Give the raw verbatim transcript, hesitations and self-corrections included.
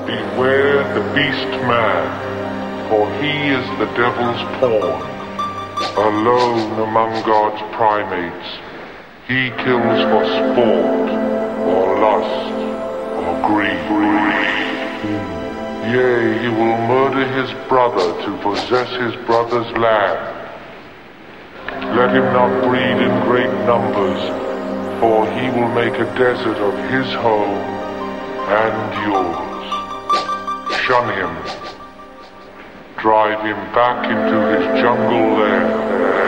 Beware the beast man, for he is the devil's pawn. Alone among God's primates, he kills for sport, or lust, or greed. Yea, he will murder his brother to possess his brother's land. Let him not breed in great numbers, for he will make a desert of his home and yours. Shun him. Drive him back into his jungle lair.